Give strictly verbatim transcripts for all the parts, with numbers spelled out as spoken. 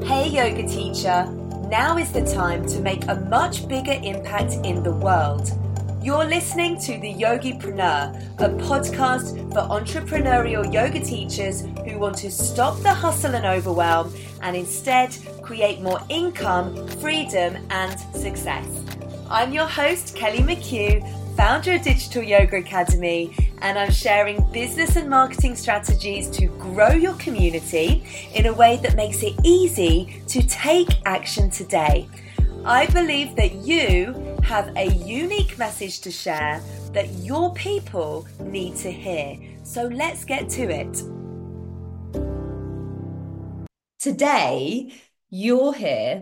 Hey yoga teacher, now is the time to make a much bigger impact in the world. You're listening to The Yogipreneur, a podcast for entrepreneurial yoga teachers who want to stop the hustle and overwhelm and instead create more income, freedom and success. I'm your host, Kelly McHugh, founder of Digital Yoga Academy, and I'm sharing business and marketing strategies to grow your community in a way that makes it easy to take action today. I believe that you have a unique message to share that your people need to hear. So let's get to it. Today, you're here.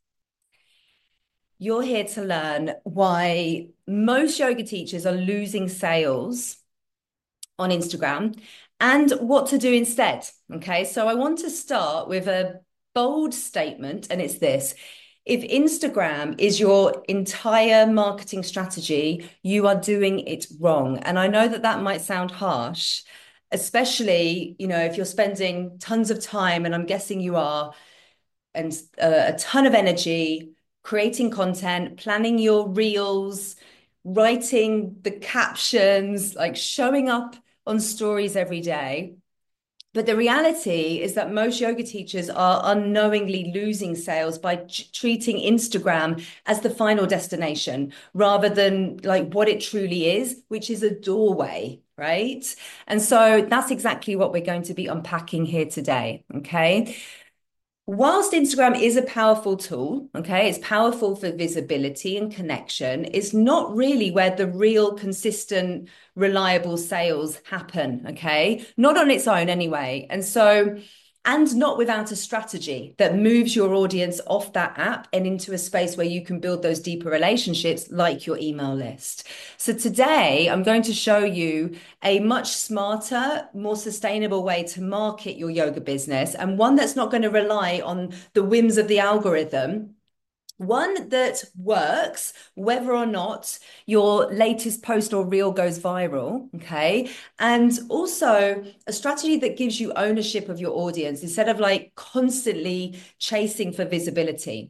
You're here to learn why most yoga teachers are losing sales on Instagram and what to do instead. Okay, so I want to start with a bold statement, and it's this. If Instagram is your entire marketing strategy, you are doing it wrong. And I know that that might sound harsh, especially, you know, if you're spending tons of time, and I'm guessing you are, and a, a ton of energy creating content, planning your reels, writing the captions, like showing up on stories every day. But the reality is that most yoga teachers are unknowingly losing sales by t- treating Instagram as the final destination rather than like what it truly is, which is a doorway, right? And so that's exactly what we're going to be unpacking here today, okay? Whilst Instagram is a powerful tool, okay, it's powerful for visibility and connection, it's not really where the real, consistent, reliable sales happen, okay? Not on its own anyway. And so, and not without a strategy that moves your audience off that app and into a space where you can build those deeper relationships like your email list. So today, I'm going to show you a much smarter, more sustainable way to market your yoga business, and one that's not going to rely on the whims of the algorithm. One that works, whether or not your latest post or reel goes viral, okay? And also a strategy that gives you ownership of your audience instead of like constantly chasing for visibility.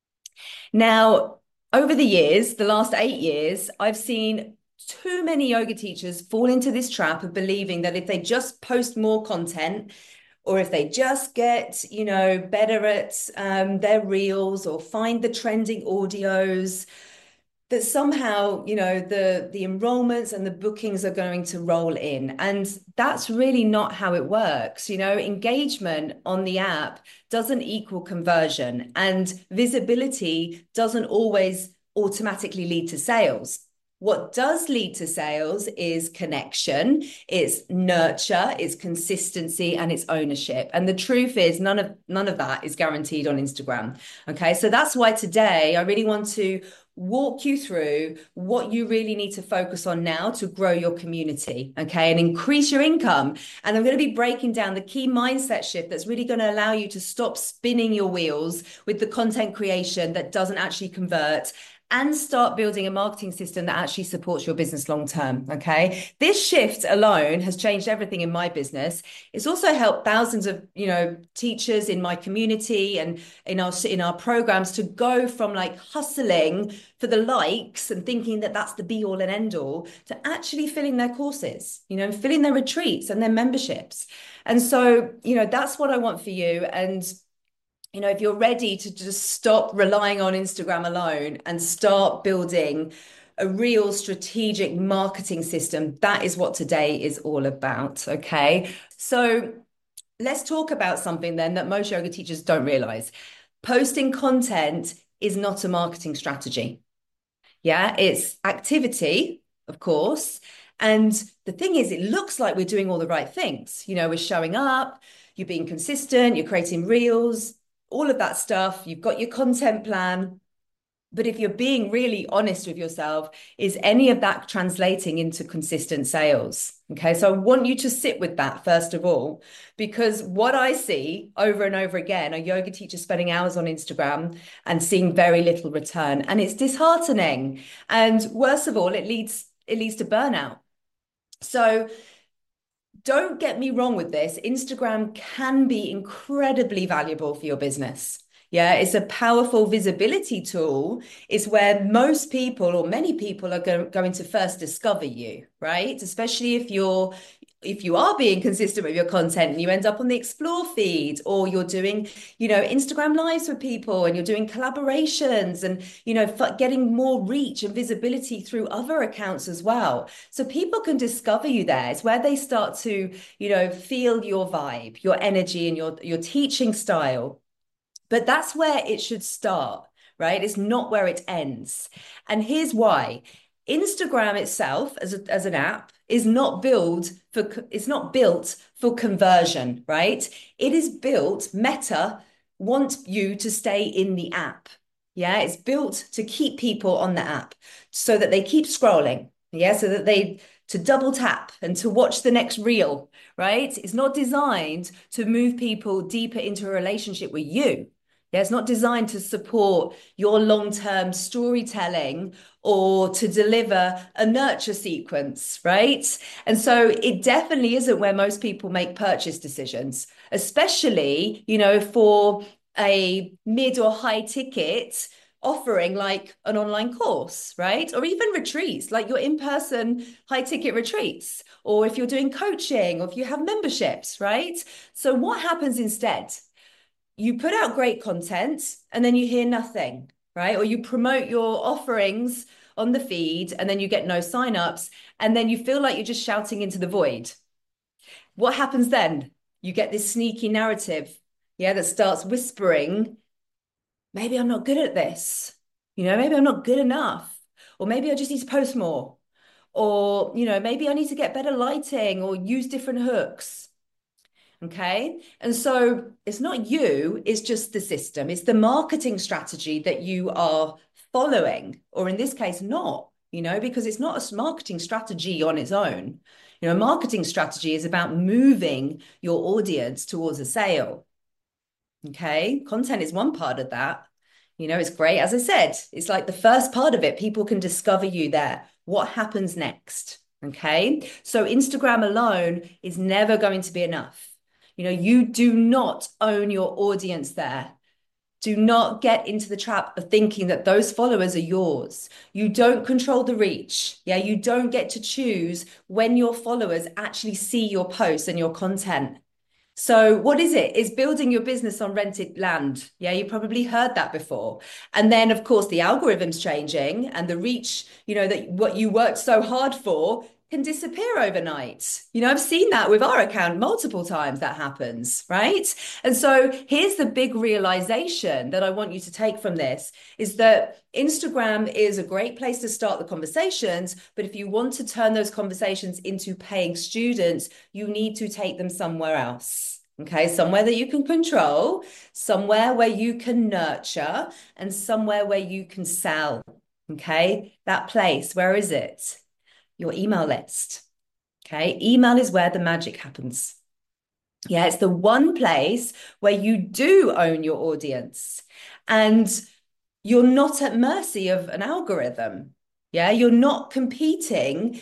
Now, over the years, the last eight years, I've seen too many yoga teachers fall into this trap of believing that if they just post more content, or if they just get, you know, better at um, their reels or find the trending audios, that somehow, you know, the, the enrollments and the bookings are going to roll in. And that's really not how it works. You know, engagement on the app doesn't equal conversion, and visibility doesn't always automatically lead to sales. What does lead to sales is connection, it's nurture, it's consistency, and it's ownership. And the truth is none of none of that is guaranteed on Instagram. Okay, so that's why today I really want to walk you through what you really need to focus on now to grow your community, okay, and increase your income. And I'm going to be breaking down the key mindset shift that's really going to allow you to stop spinning your wheels with the content creation that doesn't actually convert, and start building a marketing system that actually supports your business long term, okay? This shift alone has changed everything in my business. It's also helped thousands of, you know, teachers in my community and in our in our programs to go from like hustling for the likes and thinking that that's the be all and end all to actually filling their courses, you know, filling their retreats and their memberships. And so, you know, that's what I want for you. And you know, if you're ready to just stop relying on Instagram alone and start building a real strategic marketing system, that is what today is all about, okay? So let's talk about something then that most yoga teachers don't realize. Posting content is not a marketing strategy. Yeah, it's activity, of course. And the thing is, it looks like we're doing all the right things. You know, we're showing up, you're being consistent, you're creating reels, all of that stuff. You've got your content plan. But if you're being really honest with yourself, is any of that translating into consistent sales? Okay, so I want you to sit with that first of all, because what I see over and over again are yoga teachers spending hours on Instagram and seeing very little return. And it's disheartening. And worst of all, it leads, it leads to burnout. So don't get me wrong with this. Instagram can be incredibly valuable for your business. Yeah, it's a powerful visibility tool. It's where most people or many people are go going to first discover you, right? Especially if you're if you are being consistent with your content and you end up on the explore feed, or you're doing, you know, Instagram lives with people and you're doing collaborations and, you know, getting more reach and visibility through other accounts as well. So people can discover you there. It's where they start to, you know, feel your vibe, your energy and your, your teaching style. But that's where it should start, right? It's not where it ends. And here's why. Instagram itself as a, as an app is not built for it's not built for conversion, right? It is built, Meta want you to stay in the app. Yeah, it's built to keep people on the app so that they keep scrolling. Yeah, so that they to double tap and to watch the next reel, right? It's not designed to move people deeper into a relationship with you. Yeah, it's not designed to support your long-term storytelling or to deliver a nurture sequence, right? And so it definitely isn't where most people make purchase decisions, especially, you know, for a mid or high ticket offering like an online course, right? Or even retreats, like your in-person high ticket retreats, or if you're doing coaching, or if you have memberships, right? So what happens instead? You put out great content and then you hear nothing, right? Or you promote your offerings on the feed and then you get no signups, and then you feel like you're just shouting into the void. What happens then? You get this sneaky narrative, yeah, that starts whispering, maybe I'm not good at this. You know, maybe I'm not good enough. Or maybe I just need to post more. Or, you know, maybe I need to get better lighting or use different hooks. Okay. And so it's not you, it's just the system. It's the marketing strategy that you are following, or in this case, not, you know, because it's not a marketing strategy on its own. You know, a marketing strategy is about moving your audience towards a sale. Okay. Content is one part of that. You know, it's great. As I said, it's like the first part of it. People can discover you there. What happens next? Okay. So Instagram alone is never going to be enough. You know, you do not own your audience there. Do not get into the trap of thinking that those followers are yours. You don't control the reach. Yeah, you don't get to choose when your followers actually see your posts and your content. So what is it? It's building your business on rented land. Yeah, you probably heard that before. And then, of course, the algorithm's changing and the reach, you know, that what you worked so hard for can disappear overnight. You know, I've seen that with our account multiple times that happens, right? And so here's the big realization that I want you to take from this is that Instagram is a great place to start the conversations, but if you want to turn those conversations into paying students, you need to take them somewhere else. Okay, somewhere that you can control, somewhere where you can nurture, and somewhere where you can sell. Okay, that place, where is it? Your email list. Okay, email is where the magic happens. Yeah, it's the one place where you do own your audience and you're not at mercy of an algorithm. Yeah, you're not competing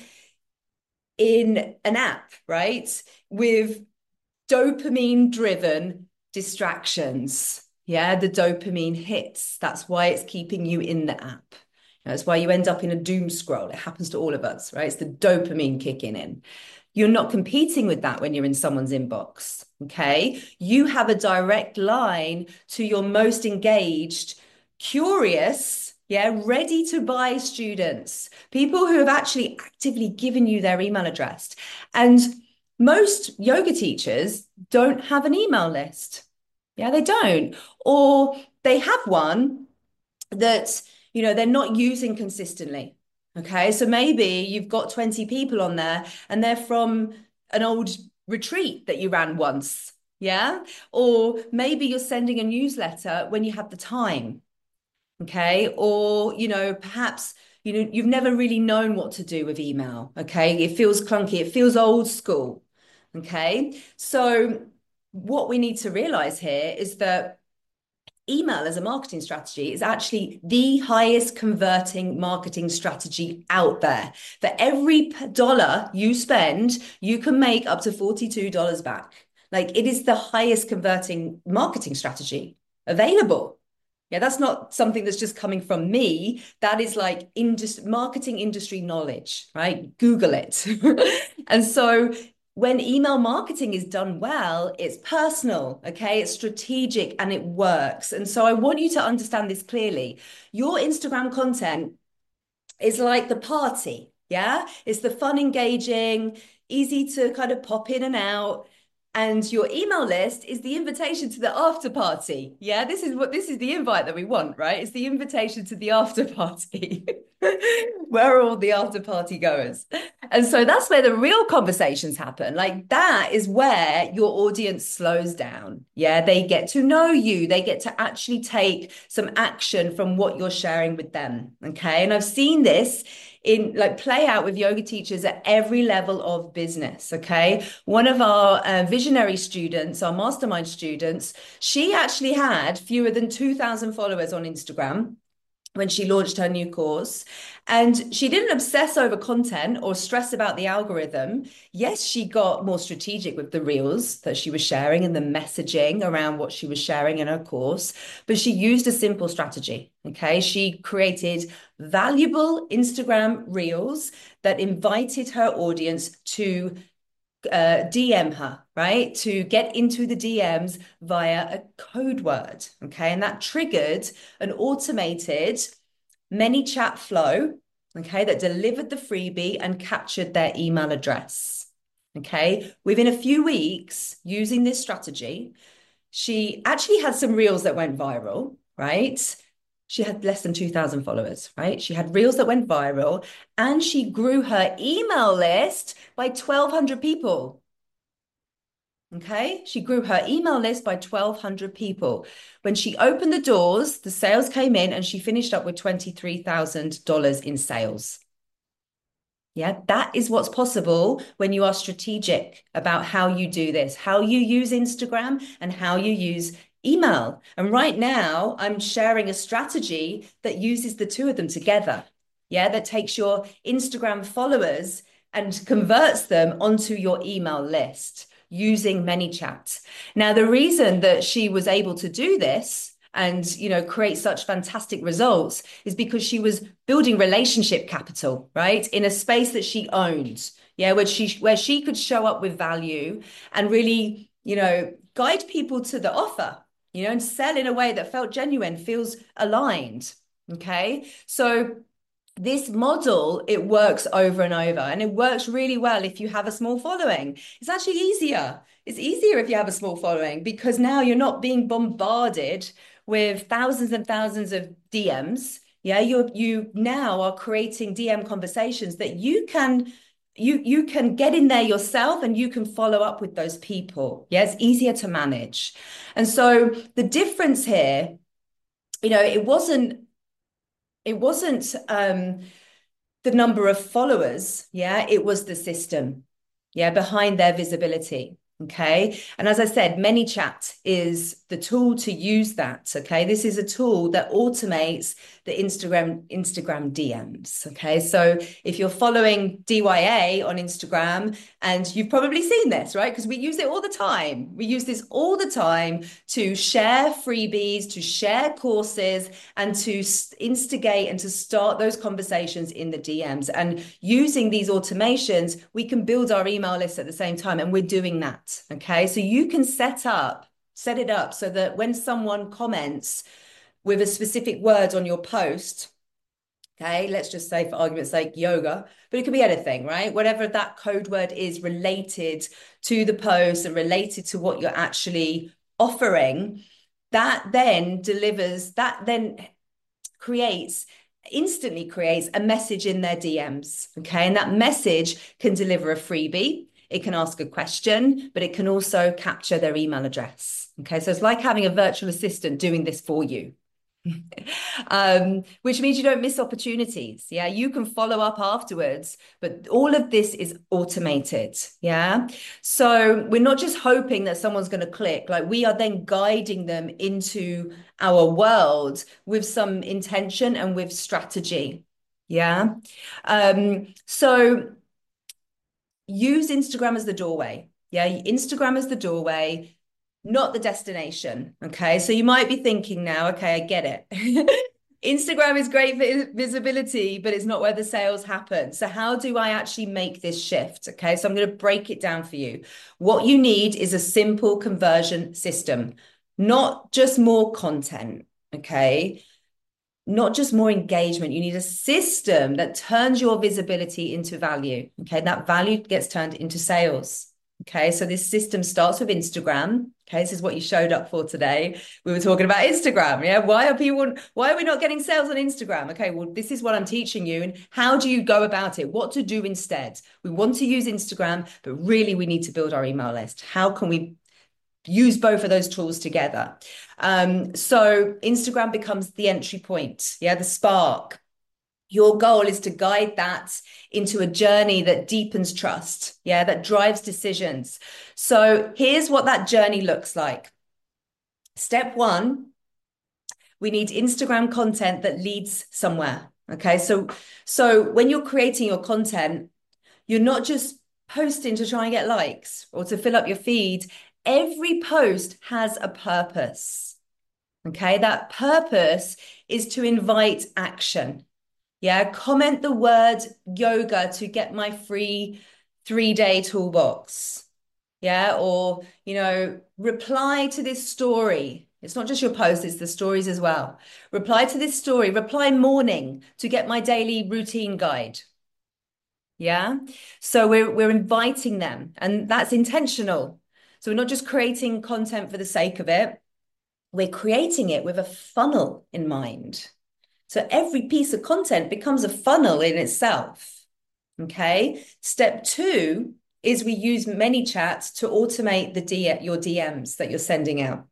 in an app, right? With dopamine driven distractions. Yeah, the dopamine hits. That's why it's keeping you in the app. That's why you end up in a doom scroll. It happens to all of us, right? It's the dopamine kicking in. You're not competing with that when you're in someone's inbox, okay? You have a direct line to your most engaged, curious, yeah, ready to buy students, people who have actually actively given you their email address. And most yoga teachers don't have an email list. Yeah, they don't. Or they have one that, you know, they're not using consistently. Okay. So maybe you've got twenty people on there and they're from an old retreat that you ran once. Yeah. Or maybe you're sending a newsletter when you have the time. Okay. Or, you know, perhaps, you know, you've never really known what to do with email. Okay. It feels clunky. It feels old school. Okay. So what we need to realize here is that email as a marketing strategy is actually the highest converting marketing strategy out there. For every dollar you spend, you can make up to forty-two dollars back. Like, it is the highest converting marketing strategy available. Yeah, that's not something that's just coming from me. That is like industry, marketing industry knowledge, right? Google it. And so when email marketing is done well, it's personal, okay? It's strategic and it works. And so I want you to understand this clearly. Your Instagram content is like the party, yeah? It's the fun, engaging, easy to kind of pop in and out. And your email list is the invitation to the after party. Yeah, this is what this is the invite that we want, right? It's the invitation to the after party. Where are all the after party goers? And so that's where the real conversations happen. Like, that is where your audience slows down. Yeah, they get to know you. They get to actually take some action from what you're sharing with them. Okay. And I've seen this in like play out with yoga teachers at every level of business. Okay. One of our uh, visionary students, our mastermind students, she actually had fewer than two thousand followers on Instagram when she launched her new course. And she didn't obsess over content or stress about the algorithm. Yes, she got more strategic with the reels that she was sharing and the messaging around what she was sharing in her course, but she used a simple strategy. Okay. She created valuable Instagram reels that invited her audience to uh, D M her, right? To get into the D Ms via a code word. Okay. And that triggered an automated ManyChat flow, okay, that delivered the freebie and captured their email address. Okay. Within a few weeks, using this strategy, she actually had some reels that went viral, right? She had less than two thousand followers, right? She had reels that went viral and she grew her email list by twelve hundred people. Okay. She grew her email list by twelve hundred people. When she opened the doors, the sales came in and she finished up with twenty-three thousand dollars in sales. Yeah, that is what's possible when you are strategic about how you do this, how you use Instagram and how you use email. And right now, I'm sharing a strategy that uses the two of them together. Yeah, that takes your Instagram followers and converts them onto your email list using ManyChat. Now, the reason that she was able to do this and, you know, create such fantastic results is because she was building relationship capital, right? In a space that she owned. Yeah, where she where she could show up with value and really, you know, guide people to the offer, you know, and sell in a way that felt genuine, feels aligned. Okay. So this model, it works over and over, and it works really well if you have a small following. It's actually easier. It's easier if you have a small following because now you're not being bombarded with thousands and thousands of D Ms. Yeah, you you now are creating D M conversations that you can you you can get in there yourself and you can follow up with those people. Yeah, it's easier to manage. And so the difference here, you know, it wasn't it wasn't um, the number of followers. Yeah, it was the system. Yeah, behind their visibility. Okay. And as I said, ManyChat is the tool to use that. Okay. This is a tool that automates the Instagram, Instagram D Ms. Okay. So if you're following D Y A on Instagram, and you've probably seen this, right? Because we use it all the time. We use this all the time to share freebies, to share courses, and to instigate and to start those conversations in the D Ms. And using these automations, we can build our email list at the same time. And we're doing that. Okay, so you can set up, set it up so that when someone comments with a specific word on your post, okay, let's just say for argument's sake, yoga, but it could be anything, right? Whatever that code word is related to the post and related to what you're actually offering, that then delivers, that then creates instantly creates a message in their D Ms. Okay. And that message can deliver a freebie. It can ask a question, but it can also capture their email address. Okay. So it's like having a virtual assistant doing this for you. um, which means you don't miss opportunities. Yeah, you can follow up afterwards, but all of this is automated. Yeah, so we're not just hoping that someone's going to click, like we are then guiding them into our world with some intention and with strategy. Yeah, um, so use Instagram as the doorway. Yeah, Instagram as the doorway, not the destination. Okay, so you might be thinking now, okay, I get it. Instagram is great for visibility, but it's not where the sales happen. So, how do I actually make this shift? Okay, so I'm going to break it down for you. What you need is a simple conversion system, not just more content. Okay, not just more engagement. You need a system that turns your visibility into value. Okay, that value gets turned into sales. Okay, so this system starts with Instagram. Okay, this is what you showed up for today. We were talking about Instagram. Yeah, why are people, why are we not getting sales on Instagram? Okay, well, this is what I'm teaching you. And how do you go about it? What to do instead? We want to use Instagram, but really we need to build our email list. How can we use both of those tools together? Um, so Instagram becomes the entry point, yeah, the spark. Your goal is to guide that into a journey that deepens trust, yeah, that drives decisions. So here's what that journey looks like. Step one, we need Instagram content that leads somewhere. Okay, so so when you're creating your content, you're not just posting to try and get likes or to fill up your feed. Every post has a purpose. Okay, that purpose is to invite action. Yeah, comment the word yoga to get my free three day toolbox. Yeah, or, you know, reply to this story. It's not just your post, it's the stories as well. Reply to this story, reply morning to get my daily routine guide. Yeah. So we're we're inviting them, and that's intentional. So we're not just creating content for the sake of it. We're creating it with a funnel in mind. So every piece of content becomes a funnel in itself. Okay. Step two is we use ManyChat to automate the D your D Ms that you're sending out.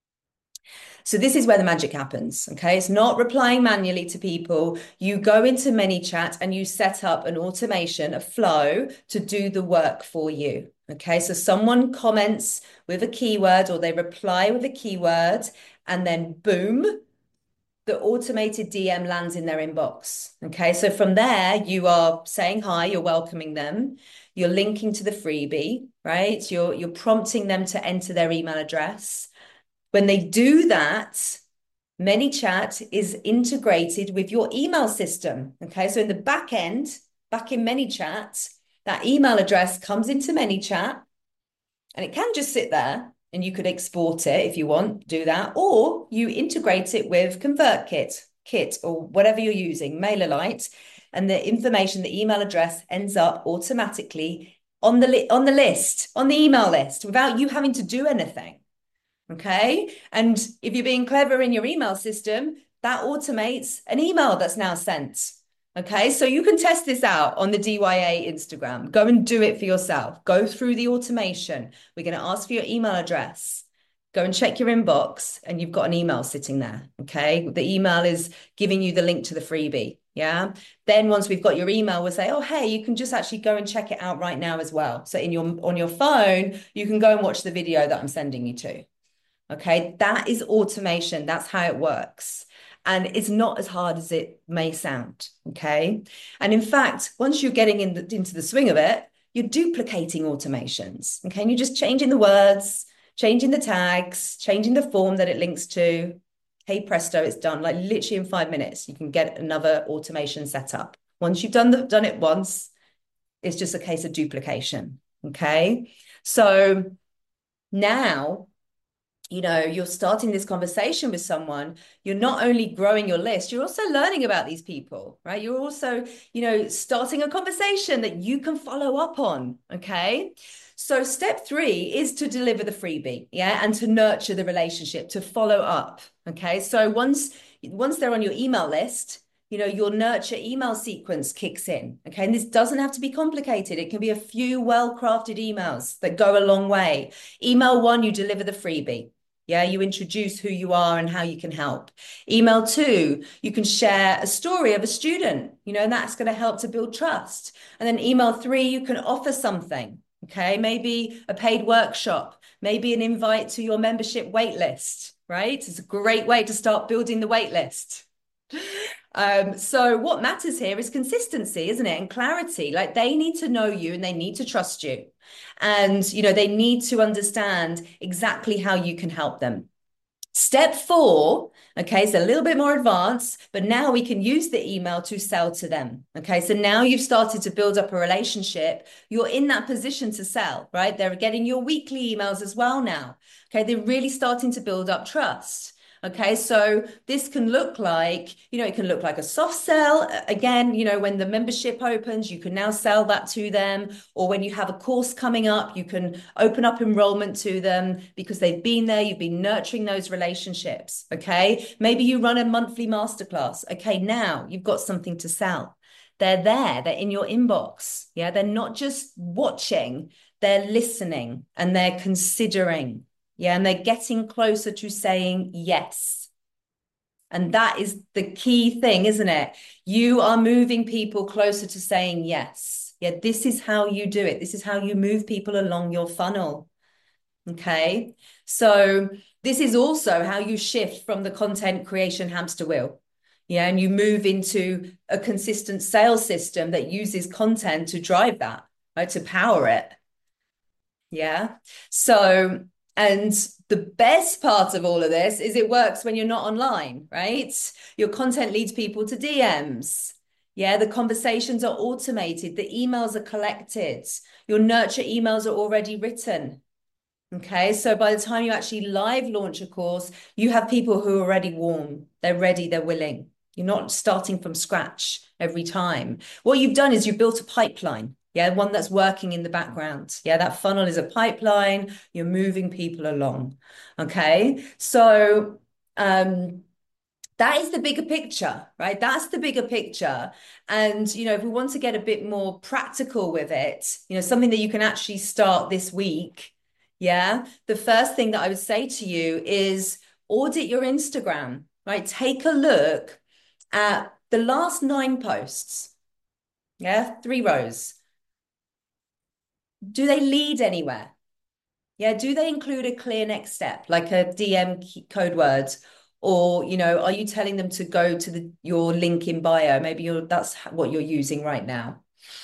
So this is where the magic happens. Okay. It's not replying manually to people. You go into ManyChat and you set up an automation, a flow to do the work for you. Okay. So someone comments with a keyword or they reply with a keyword, and then boom, the automated D M lands in their inbox. Okay. So from there, you are saying hi, you're welcoming them, you're linking to the freebie, right? You're, you're prompting them to enter their email address. When they do that, ManyChat is integrated with your email system. Okay. So in the back end, back in ManyChat, that email address comes into ManyChat and it can just sit there. And you could export it if you want, do that, or you integrate it with ConvertKit, Kit, or whatever you're using, MailerLite, and the information, the email address ends up automatically on the li- on the list, on the email list, without you having to do anything. Okay, and if you're being clever in your email system, that automates an email that's now sent. Okay, so you can test this out on the D Y A Instagram. Go and do it for yourself. Go through the automation. We're going to ask for your email address. Go and check your inbox, and you've got an email sitting there. Okay, the email is giving you the link to the freebie. Yeah. Then once we've got your email, we'll say, oh, hey, you can just actually go and check it out right now as well. So in your on your phone, you can go and watch the video that I'm sending you to. Okay, that is automation. That's how it works. And it's not as hard as it may sound. Okay. And in fact, once you're getting in the, into the swing of it, you're duplicating automations. Okay. And you're just changing the words, changing the tags, changing the form that it links to. Hey, presto, it's done. Like literally in five minutes, you can get another automation set up. Once you've done, the, done it once, it's just a case of duplication. Okay. So now, you know, you're starting this conversation with someone, you're not only growing your list, you're also learning about these people, right? You're also, you know, starting a conversation that you can follow up on. Okay. So step three is to deliver the freebie, yeah, and to nurture the relationship, to follow up. Okay. So once, once they're on your email list, you know, your nurture email sequence kicks in. Okay. And this doesn't have to be complicated. It can be a few well-crafted emails that go a long way. Email one, you deliver the freebie. Yeah, you introduce who you are and how you can help. Email two, you can share a story of a student, you know, and that's going to help to build trust. And then email three, you can offer something, okay? Maybe a paid workshop, maybe an invite to your membership waitlist, right? It's a great way to start building the waitlist. Um, so what matters here is consistency, isn't it? And clarity. Like they need to know you and they need to trust you. And, you know, they need to understand exactly how you can help them. Step four, okay, it's a little bit more advanced, but now we can use the email to sell to them. Okay, so now you've started to build up a relationship. You're in that position to sell, right? They're getting your weekly emails as well now. Okay, they're really starting to build up trust. Okay, so this can look like, you know, it can look like a soft sell. Again, you know, when the membership opens, you can now sell that to them. Or when you have a course coming up, you can open up enrollment to them because they've been there, you've been nurturing those relationships. Okay, maybe you run a monthly masterclass. Okay, now you've got something to sell. They're there, they're in your inbox. Yeah, they're not just watching, they're listening and they're considering. Yeah, and they're getting closer to saying yes. And that is the key thing, isn't it? You are moving people closer to saying yes. Yeah, this is how you do it. This is how you move people along your funnel. Okay. So this is also how you shift from the content creation hamster wheel. Yeah, and you move into a consistent sales system that uses content to drive that, right? To power it. Yeah. So, and the best part of all of this is it works when you're not online, right? Your content leads people to D Ms. Yeah, the conversations are automated, the emails are collected, your nurture emails are already written. Okay, so by the time you actually live launch a course, you have people who are already warm, they're ready, they're willing. You're not starting from scratch every time. What you've done is you've built a pipeline. Yeah, one that's working in the background. Yeah, that funnel is a pipeline. You're moving people along. Okay, so um, that is the bigger picture, right? That's the bigger picture. And, you know, if we want to get a bit more practical with it, you know, something that you can actually start this week. Yeah. The first thing that I would say to you is audit your Instagram, right? Take a look at the last nine posts. Yeah. Three rows. Do they lead anywhere? Yeah. Do they include a clear next step, like a D M code word? Or, you know, are you telling them to go to the your link in bio? Maybe you're that's what you're using right now,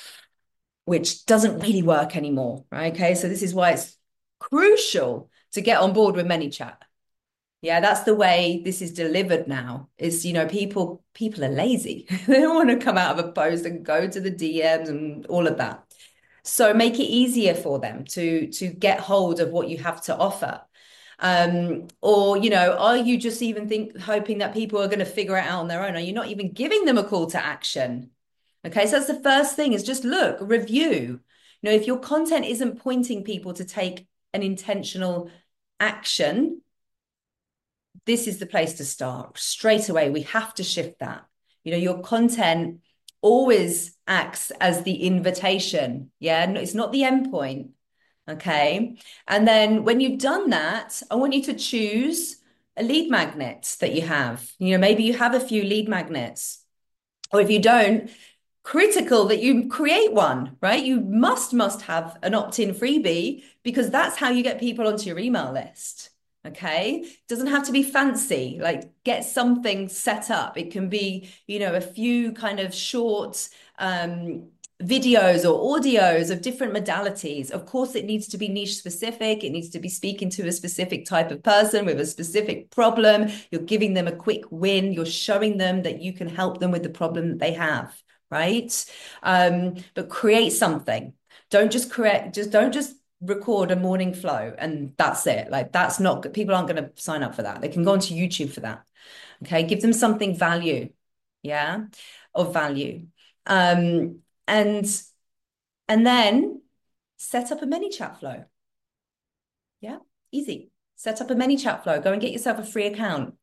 which doesn't really work anymore, right? Okay, so this is why it's crucial to get on board with ManyChat. Yeah, that's the way this is delivered now. Is, you know, people people are lazy. They don't want to come out of a post and go to the D Ms and all of that. So make it easier for them to to get hold of what you have to offer. Um, or, you know, are you just even think hoping that people are going to figure it out on their own? Are you not even giving them a call to action? Okay, so that's the first thing is just look, review. You know, if your content isn't pointing people to take an intentional action, this is the place to start. Straight away, we have to shift that. You know, your content always acts as the invitation. Yeah, it's not the end point. Okay. And then when you've done that, I want you to choose a lead magnet that you have. You know, maybe you have a few lead magnets, or if you don't, critical that you create one, right? You must, must have an opt-in freebie because that's how you get people onto your email list. Okay. It doesn't have to be fancy, like get something set up. It can be, you know, a few kind of short, um, videos or audios of different modalities. Of course, it needs to be niche specific. It needs to be speaking to a specific type of person with a specific problem. You're giving them a quick win. You're showing them that you can help them with the problem that they have, right? Um, but create something. Don't just create, just don't just record a morning flow and that's it. Like that's not, people aren't going to sign up for that. They can go onto YouTube for that. Okay. Give them something value. Yeah. Of value. Um, and and then set up a ManyChat flow. Yeah, easy. Set up a ManyChat flow. Go and get yourself a free account.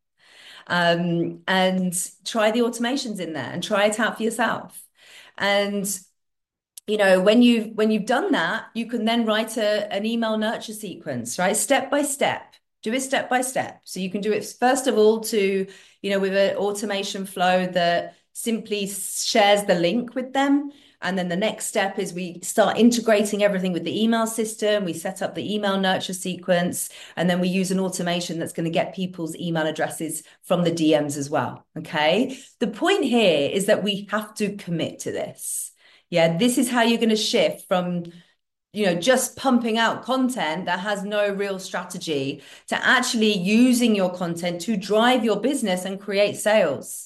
Um, and try the automations in there and try it out for yourself. And you know, when you've when you've done that, you can then write a, an email nurture sequence, right? Step by step. Do it step by step. So you can do it first of all to, you know, with an automation flow that simply shares the link with them. And then the next step is we start integrating everything with the email system. We set up the email nurture sequence, and then we use an automation that's going to get people's email addresses from the D Ms as well. Okay. The point here is that we have to commit to this. Yeah. This is how you're going to shift from, you know, just pumping out content that has no real strategy to actually using your content to drive your business and create sales.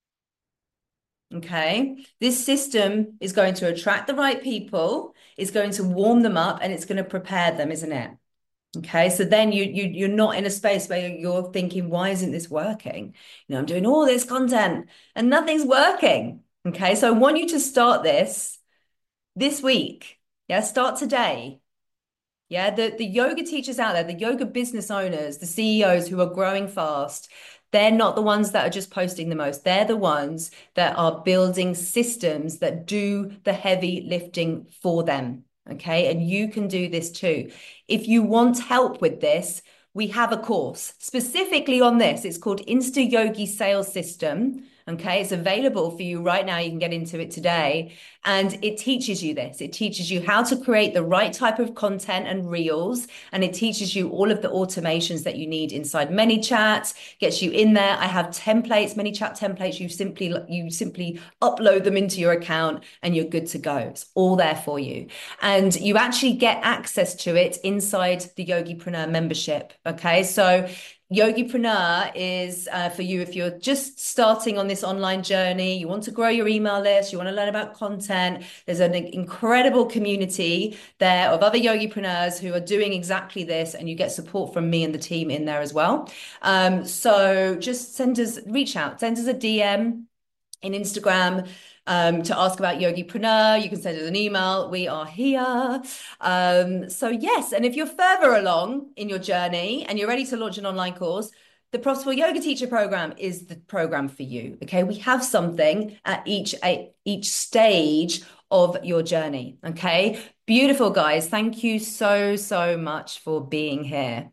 Okay, this system is going to attract the right people, it's going to warm them up, and it's going to prepare them, isn't it? Okay, so then you you you're not in a space where you're thinking, why isn't this working? You know, I'm doing all this content and nothing's working. Okay, so I want you to start this this week. Yeah, start today. Yeah, the, the yoga teachers out there, the yoga business owners, the C E Os who are growing fast, they're not the ones that are just posting the most. They're the ones that are building systems that do the heavy lifting for them. Okay. And you can do this too. If you want help with this, we have a course specifically on this. It's called Insta Yogi Sales System. Okay, it's available for you right now. You can get into it today. And it teaches you this. It teaches you how to create the right type of content and reels. And it teaches you all of the automations that you need inside ManyChat, gets you in there. I have templates, ManyChat templates. You simply, you simply upload them into your account and you're good to go. It's all there for you. And you actually get access to it inside the Yogipreneur membership. Okay, so Yogipreneur is uh, for you if you're just starting on this online journey, you want to grow your email list, you want to learn about content. There's an incredible community there of other Yogipreneurs who are doing exactly this, and you get support from me and the team in there as well. Um, so just send us, reach out, send us a D M in Instagram. Um, to ask about Yogipreneur, you can send us an email. We are here. Um, so yes, and if you're further along in your journey and you're ready to launch an online course, the Profitable Yoga Teacher Program is the program for you. Okay, we have something at each at each stage of your journey. Okay, beautiful guys. Thank you so so much for being here.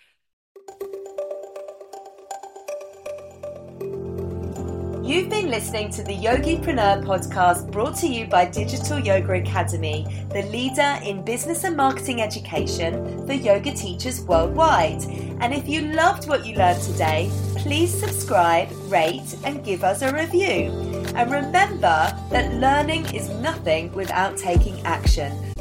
You've been listening to the Yogipreneur podcast, brought to you by Digital Yoga Academy, the leader in business and marketing education for yoga teachers worldwide. And if you loved what you learned today, please subscribe, rate, and give us a review. And remember that learning is nothing without taking action.